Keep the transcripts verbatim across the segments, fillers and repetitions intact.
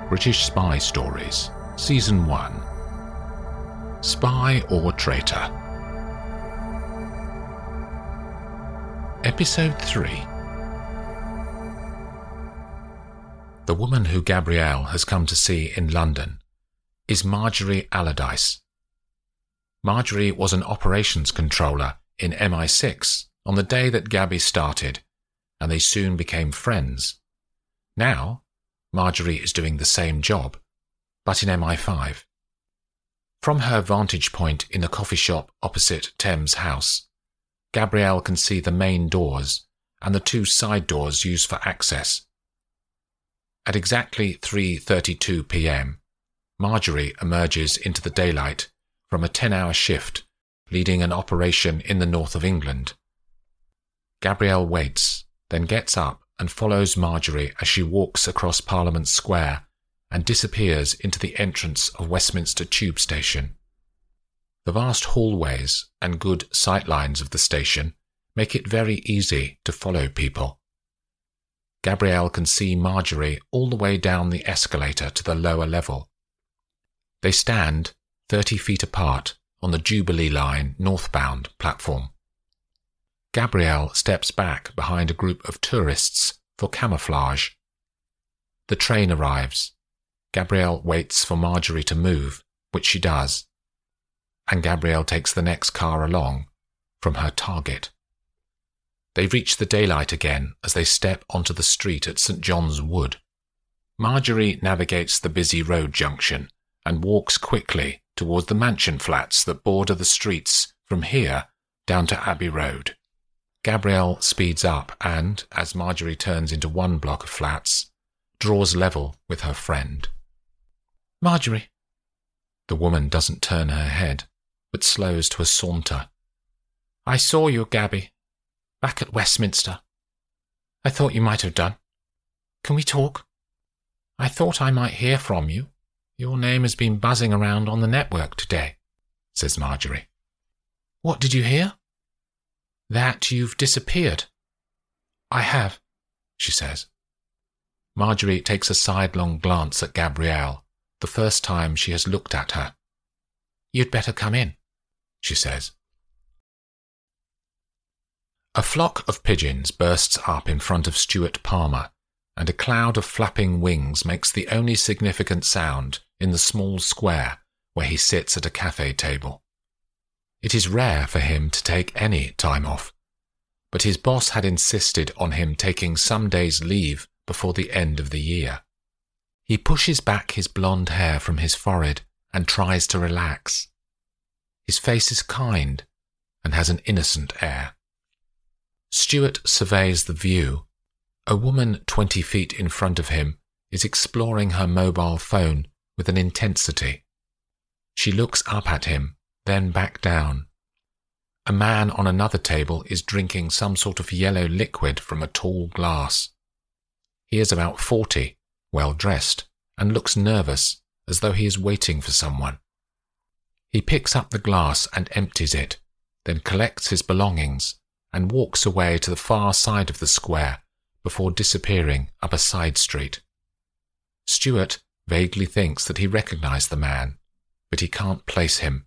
British Spy Stories, Season one. Spy or Traitor. Episode three. The woman who Gabrielle has come to see in London is Marjorie Allardyce. Marjorie was an operations controller in M I six on the day that Gabby started, and they soon became friends. Now, Marjorie is doing the same job, but in M I five. From her vantage point in the coffee shop opposite Thames House, Gabrielle can see the main doors and the two side doors used for access. At exactly three thirty-two p m, Marjorie emerges into the daylight from a ten-hour shift leading an operation in the north of England. Gabrielle waits, then gets up and follows Marjorie as she walks across Parliament Square and disappears into the entrance of Westminster Tube Station. The vast hallways and good sightlines of the station make it very easy to follow people. Gabrielle can see Marjorie all the way down the escalator to the lower level. They stand thirty feet apart on the Jubilee Line northbound platform. Gabrielle steps back behind a group of tourists for camouflage. The train arrives. Gabrielle waits for Marjorie to move, which she does, and Gabrielle takes the next car along from her target. They reach the daylight again as they step onto the street at St John's Wood. Marjorie navigates the busy road junction and walks quickly towards the mansion flats that border the streets from here down to Abbey Road. Gabrielle speeds up and, as Marjorie turns into one block of flats, draws level with her friend. "Marjorie." The woman doesn't turn her head, but slows to a saunter. "I saw you, Gabby, back at Westminster. I thought you might have done. Can we talk? I thought I might hear from you. Your name has been buzzing around on the network today," says Marjorie. "What did you hear?" "That you've disappeared." "I have," she says. Marjorie takes a sidelong glance at Gabrielle, the first time she has looked at her. "You'd better come in," she says. A flock of pigeons bursts up in front of Stuart Palmer, and a cloud of flapping wings makes the only significant sound in the small square where he sits at a cafe table. It is rare for him to take any time off, but his boss had insisted on him taking some days' leave before the end of the year. He pushes back his blonde hair from his forehead and tries to relax. His face is kind and has an innocent air. Stuart surveys the view. A woman twenty feet in front of him is exploring her mobile phone with an intensity. She looks up at him, then back down. A man on another table is drinking some sort of yellow liquid from a tall glass. He is about forty, well-dressed, and looks nervous, as though he is waiting for someone. He picks up the glass and empties it, then collects his belongings and walks away to the far side of the square before disappearing up a side street. Stuart vaguely thinks that he recognized the man, but he can't place him.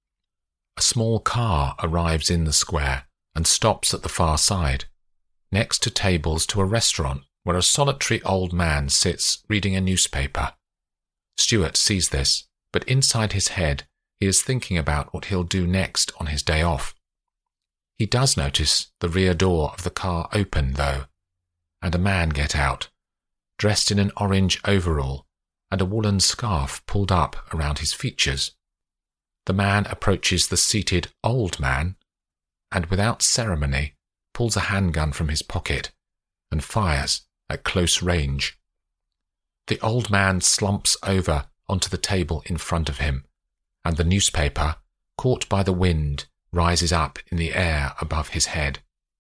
A small car arrives in the square and stops at the far side, next to tables to a restaurant where a solitary old man sits reading a newspaper. Stuart sees this, but inside his head he is thinking about what he'll do next on his day off. He does notice the rear door of the car open, though, and a man get out, dressed in an orange overall and a woolen scarf pulled up around his features. The man approaches the seated old man and, without ceremony, pulls a handgun from his pocket and fires at close range. The old man slumps over onto the table in front of him, and the newspaper, caught by the wind, rises up in the air above his head.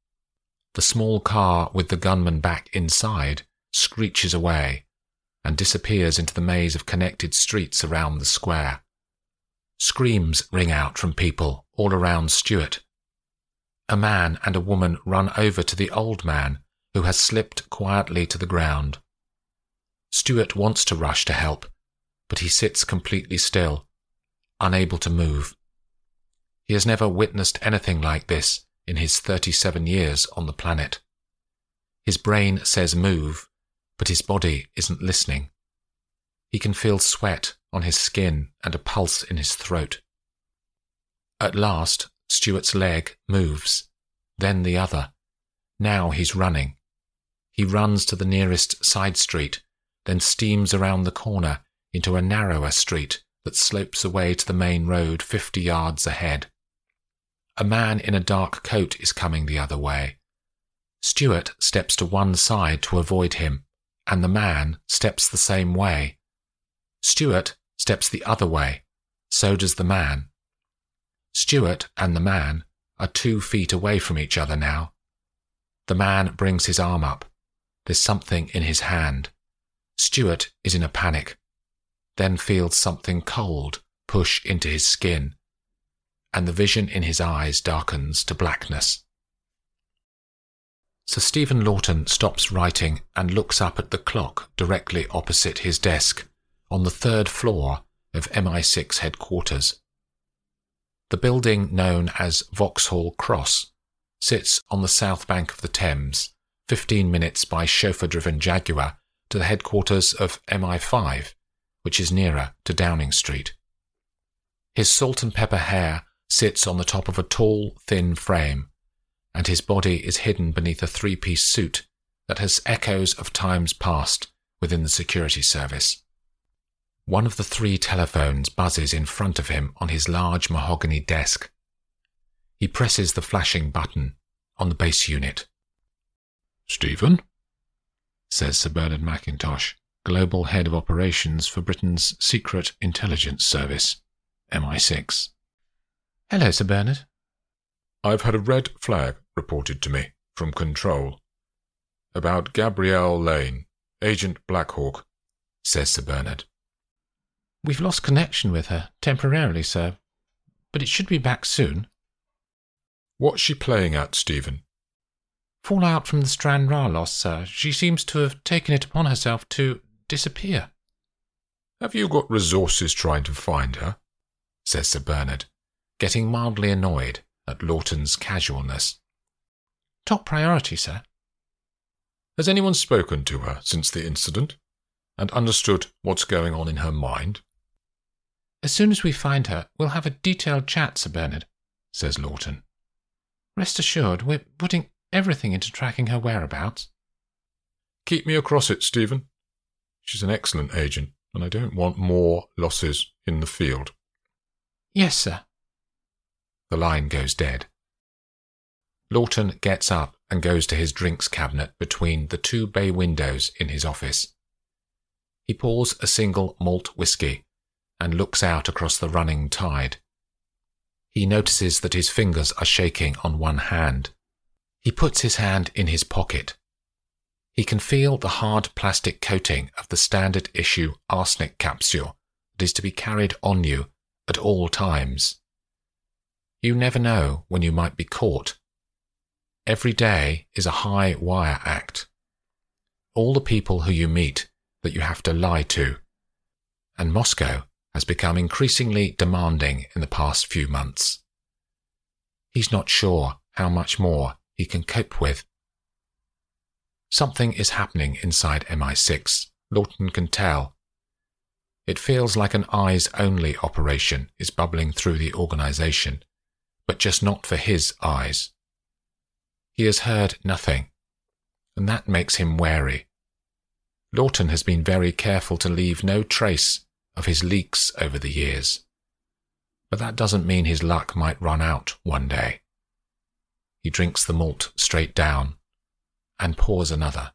The small car with the gunman back inside screeches away and disappears into the maze of connected streets around the square. Screams ring out from people all around Stuart. A man and a woman run over to the old man, who has slipped quietly to the ground. Stuart wants to rush to help, but he sits completely still, unable to move. He has never witnessed anything like this in his thirty-seven years on the planet. His brain says move, but his body isn't listening. He can feel sweat on his skin and a pulse in his throat. At last, Stuart's leg moves, then the other. Now he's running. He runs to the nearest side street, then steams around the corner into a narrower street that slopes away to the main road fifty yards ahead. A man in a dark coat is coming the other way. Stuart steps to one side to avoid him, and the man steps the same way. Stuart steps the other way, so does the man. Stuart and the man are two feet away from each other now. The man brings his arm up. There's something in his hand. Stuart is in a panic, then feels something cold push into his skin, and the vision in his eyes darkens to blackness. Sir Stephen Lawton stops writing and looks up at the clock directly opposite his desk on the third floor of M I six headquarters. The building known as Vauxhall Cross sits on the south bank of the Thames, fifteen minutes by chauffeur-driven Jaguar to the headquarters of M I five, which is nearer to Downing Street. His salt and pepper hair sits on the top of a tall, thin frame, and his body is hidden beneath a three-piece suit that has echoes of times past within the security service. One of the three telephones buzzes in front of him on his large mahogany desk. He presses the flashing button on the base unit. "Stephen?" says Sir Bernard Mackintosh, Global Head of Operations for Britain's Secret Intelligence Service, M I six. "Hello, Sir Bernard." "I've had a red flag reported to me from Control about Gabrielle Lane, Agent Blackhawk," says Sir Bernard. "We've lost connection with her, temporarily, sir, but it should be back soon." "What's she playing at, Stephen?" "Fallout from the Stranraer loss, sir. She seems to have taken it upon herself to disappear." "Have you got resources trying to find her?" says Sir Bernard, getting mildly annoyed at Lawton's casualness. "Top priority, sir." "Has anyone spoken to her since the incident and understood what's going on in her mind?" "As soon as we find her, we'll have a detailed chat, Sir Bernard," says Lawton. "Rest assured, we're putting everything into tracking her whereabouts." "Keep me across it, Stephen. She's an excellent agent, and I don't want more losses in the field." "Yes, sir." The line goes dead. Lawton gets up and goes to his drinks cabinet between the two bay windows in his office. He pours a single malt whisky and looks out across the running tide. He notices that his fingers are shaking on one hand. He puts his hand in his pocket. He can feel the hard plastic coating of the standard issue arsenic capsule that is to be carried on you at all times. You never know when you might be caught. Every day is a high wire act. All the people who you meet that you have to lie to, and Moscow has become increasingly demanding in the past few months. He's not sure how much more he can cope with. Something is happening inside M I six, Lawton can tell. It feels like an eyes-only operation is bubbling through the organisation, but just not for his eyes. He has heard nothing, and that makes him wary. Lawton has been very careful to leave no trace of his leaks over the years, but that doesn't mean his luck might run out one day. He drinks the malt straight down and pours another.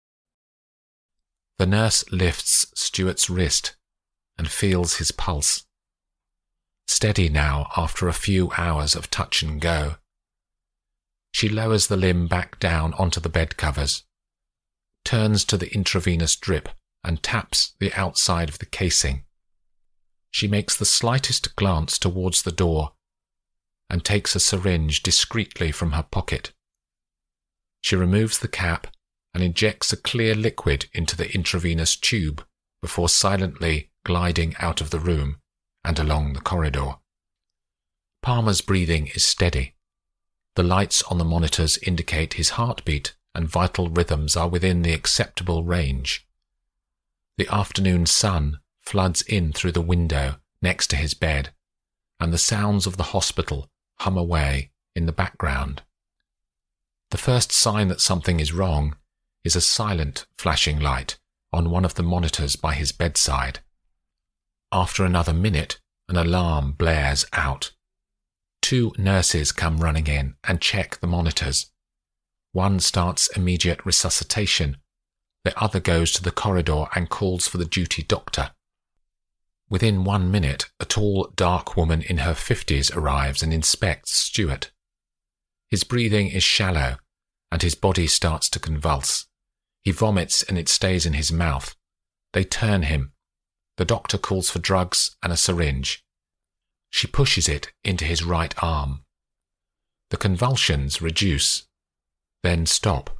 The nurse lifts Stuart's wrist and feels his pulse. Steady now after a few hours of touch and go. She lowers the limb back down onto the bed covers, turns to the intravenous drip and taps the outside of the casing. She makes the slightest glance towards the door and takes a syringe discreetly from her pocket. She removes the cap and injects a clear liquid into the intravenous tube before silently gliding out of the room and along the corridor. Palmer's breathing is steady. The lights on the monitors indicate his heartbeat and vital rhythms are within the acceptable range. The afternoon sun floods in through the window next to his bed, and the sounds of the hospital hum away in the background. The first sign that something is wrong is a silent flashing light on one of the monitors by his bedside. After another minute, an alarm blares out. Two nurses come running in and check the monitors. One starts immediate resuscitation. The other goes to the corridor and calls for the duty doctor. Within one minute, a tall, dark woman in her fifties arrives and inspects Stuart. His breathing is shallow, and his body starts to convulse. He vomits and it stays in his mouth. They turn him. The doctor calls for drugs and a syringe. She pushes it into his right arm. The convulsions reduce, then stop.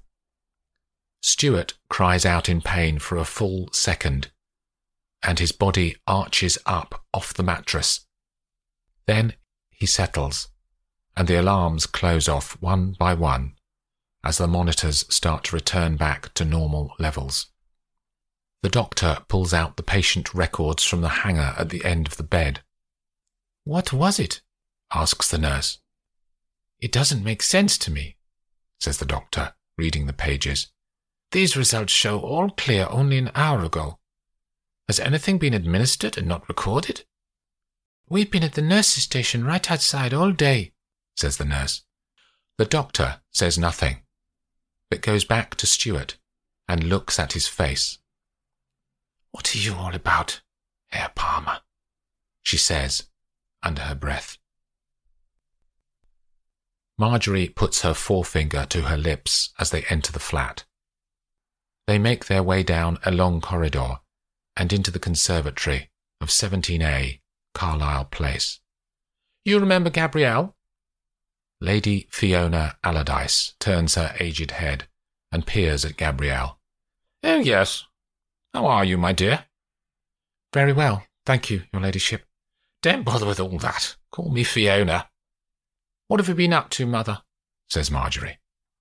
Stuart cries out in pain for a full second, and his body arches up off the mattress. Then he settles, and the alarms close off one by one as the monitors start to return back to normal levels. The doctor pulls out the patient records from the hanger at the end of the bed. "What was it?" asks the nurse. "It doesn't make sense to me," says the doctor, reading the pages. "These results show all clear only an hour ago. Has anything been administered and not recorded?" "We've been at the nurse's station right outside all day," says the nurse. The doctor says nothing, but goes back to Stuart and looks at his face. "What are you all about, Herr Palmer?" she says under her breath. Marjorie puts her forefinger to her lips as they enter the flat. They make their way down a long corridor and into the conservatory of seventeen A, Carlisle Place. "You remember Gabrielle?" Lady Fiona Allardyce turns her aged head and peers at Gabrielle. "Oh, yes. How are you, my dear?" "Very well, thank you, your ladyship." "Don't bother with all that. Call me Fiona." "What have you been up to, mother?" says Marjorie.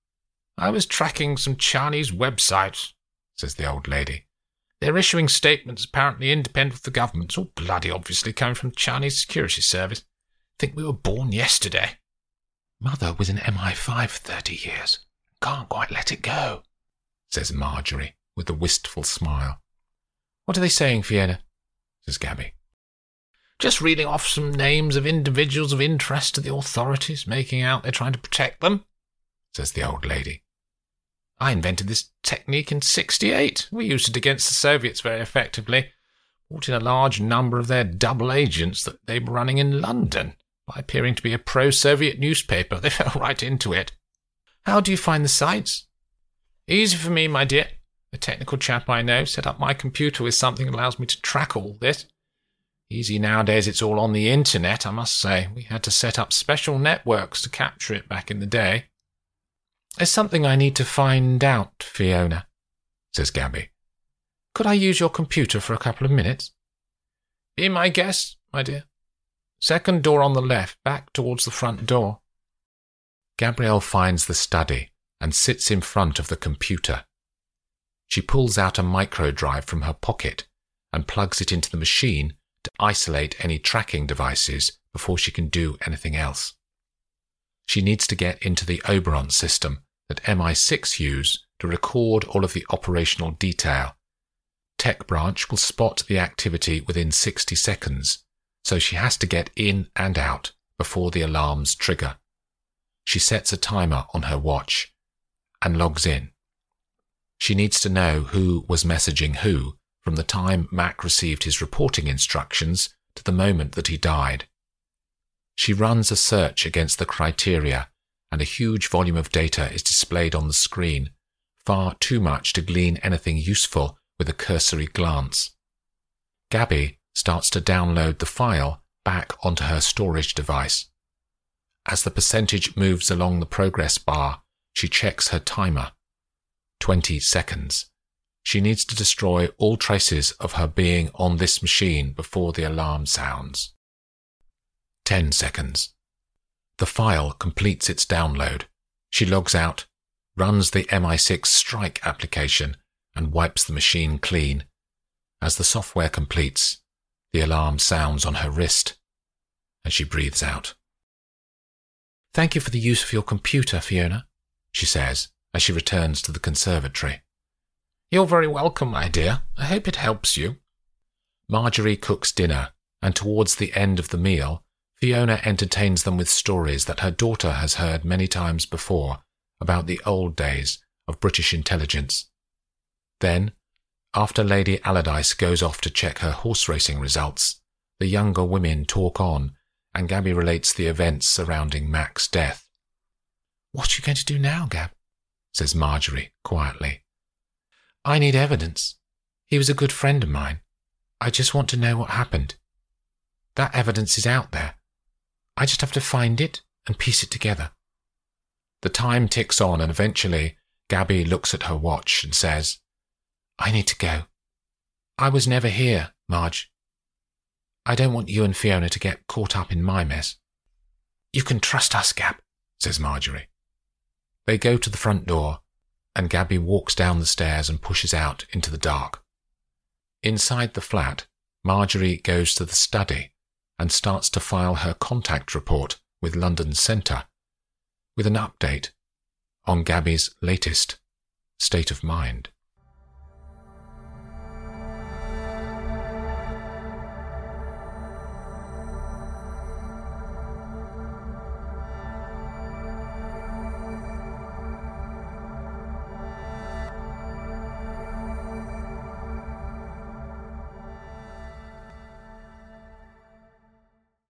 "I was tracking some Chinese websites," says the old lady. "They're issuing statements apparently independent of the government. It's all bloody obviously coming from the Chinese security service. Think we were born yesterday." "Mother was in M I five for thirty years. Can't quite let it go," says Marjorie with a wistful smile. "What are they saying, Fiona?" says Gabby. "Just reading off some names of individuals of interest to the authorities, making out they're trying to protect them," says the old lady. "I invented this technique in sixty-eight. We used it against the Soviets very effectively. Brought in a large number of their double agents that they were running in London. By appearing to be a pro-Soviet newspaper, they fell right into it." "How do you find the sites?" "Easy for me, my dear. The technical chap I know set up my computer with something that allows me to track all this. Easy nowadays, it's all on the internet, I must say. We had to set up special networks to capture it back in the day." "There's something I need to find out, Fiona," says Gabby. "Could I use your computer for a couple of minutes?" "Be my guest, my dear. Second door on the left, back towards the front door." Gabrielle finds the study and sits in front of the computer. She pulls out a micro drive from her pocket and plugs it into the machine to isolate any tracking devices before she can do anything else. She needs to get into the Oberon system that M I six use to record all of the operational detail. Tech Branch will spot the activity within sixty seconds, so she has to get in and out before the alarms trigger. She sets a timer on her watch and logs in. She needs to know who was messaging who from the time Mac received his reporting instructions to the moment that he died. She runs a search against the criteria, and a huge volume of data is displayed on the screen, far too much to glean anything useful with a cursory glance. Gabby starts to download the file back onto her storage device. As the percentage moves along the progress bar, she checks her timer. twenty seconds. She needs to destroy all traces of her being on this machine before the alarm sounds. ten seconds. The file completes its download. She logs out, runs the M I six Strike application, and wipes the machine clean. As the software completes, the alarm sounds on her wrist, and she breathes out. "Thank you for the use of your computer, Fiona," she says as she returns to the conservatory. "You're very welcome, my dear. I hope it helps you." Marjorie cooks dinner, and towards the end of the meal, Fiona entertains them with stories that her daughter has heard many times before about the old days of British intelligence. Then, after Lady Allardyce goes off to check her horse racing results, the younger women talk on, and Gabby relates the events surrounding Mac's death. "What are you going to do now, Gab?" says Marjorie quietly. "I need evidence. He was a good friend of mine. I just want to know what happened. That evidence is out there. I just have to find it and piece it together." The time ticks on, and eventually Gabby looks at her watch and says, "I need to go. I was never here, Marge. I don't want you and Fiona to get caught up in my mess." "You can trust us, Gab," says Marjorie. They go to the front door, and Gabby walks down the stairs and pushes out into the dark. Inside the flat, Marjorie goes to the study and starts to file her contact report with London Centre, with an update on Gabby's latest state of mind.